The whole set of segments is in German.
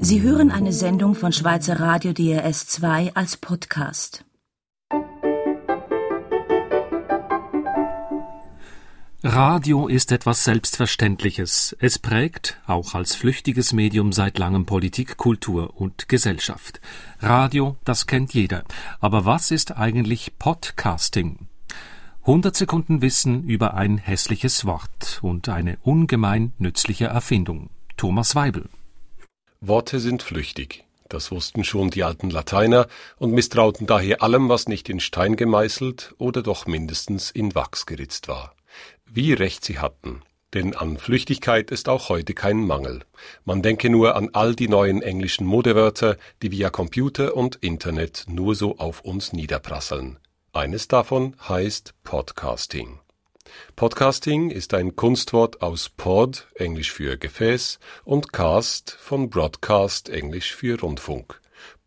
Sie hören eine Sendung von Schweizer Radio DRS 2 als Podcast. Radio ist etwas Selbstverständliches. Es prägt, auch als flüchtiges Medium, seit langem Politik, Kultur und Gesellschaft. Radio, das kennt jeder. Aber was ist eigentlich Podcasting? 100 Sekunden Wissen über ein hässliches Wort und eine ungemein nützliche Erfindung. Thomas Weibel. Worte sind flüchtig. Das wussten schon die alten Lateiner und misstrauten daher allem, was nicht in Stein gemeißelt oder doch mindestens in Wachs geritzt war. Wie recht sie hatten, denn an Flüchtigkeit ist auch heute kein Mangel. Man denke nur an all die neuen englischen Modewörter, die via Computer und Internet nur so auf uns niederprasseln. Eines davon heißt Podcasting. Podcasting ist ein Kunstwort aus Pod, englisch für Gefäß, und Cast von Broadcast, englisch für Rundfunk.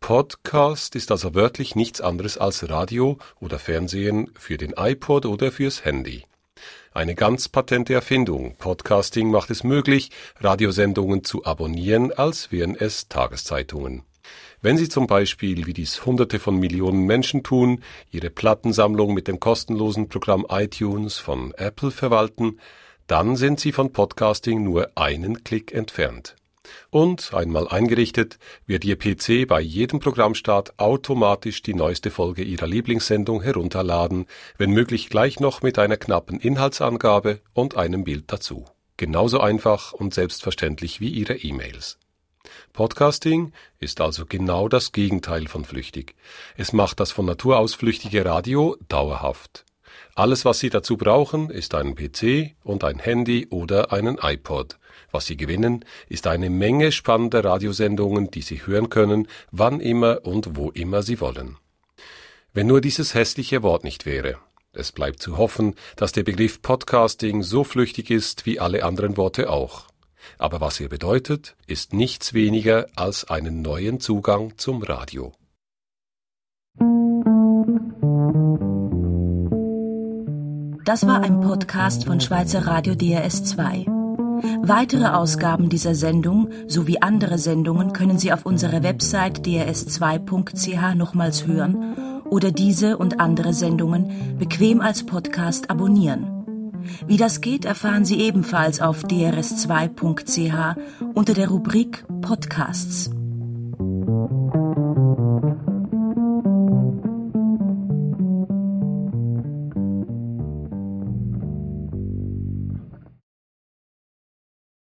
Podcast ist also wörtlich nichts anderes als Radio oder Fernsehen für den iPod oder fürs Handy. Eine ganz patente Erfindung. Podcasting macht es möglich, Radiosendungen zu abonnieren, als wären es Tageszeitungen. Wenn Sie zum Beispiel, wie dies Hunderte von Millionen Menschen tun, Ihre Plattensammlung mit dem kostenlosen Programm iTunes von Apple verwalten, dann sind Sie von Podcasting nur einen Klick entfernt. Und, einmal eingerichtet, wird Ihr PC bei jedem Programmstart automatisch die neueste Folge Ihrer Lieblingssendung herunterladen, wenn möglich gleich noch mit einer knappen Inhaltsangabe und einem Bild dazu. Genauso einfach und selbstverständlich wie Ihre E-Mails. Podcasting ist also genau das Gegenteil von flüchtig. Es macht das von Natur aus flüchtige Radio dauerhaft. Alles, was Sie dazu brauchen, ist ein PC und ein Handy oder einen iPod. Was Sie gewinnen, ist eine Menge spannender Radiosendungen, die Sie hören können, wann immer und wo immer Sie wollen. Wenn nur dieses hässliche Wort nicht wäre. Es bleibt zu hoffen, dass der Begriff Podcasting so flüchtig ist wie alle anderen Worte auch. Aber was er bedeutet, ist nichts weniger als einen neuen Zugang zum Radio. Das war ein Podcast von Schweizer Radio DRS 2. Weitere Ausgaben dieser Sendung sowie andere Sendungen können Sie auf unserer Website drs2.ch nochmals hören oder diese und andere Sendungen bequem als Podcast abonnieren. Wie das geht, erfahren Sie ebenfalls auf drs2.ch unter der Rubrik Podcasts.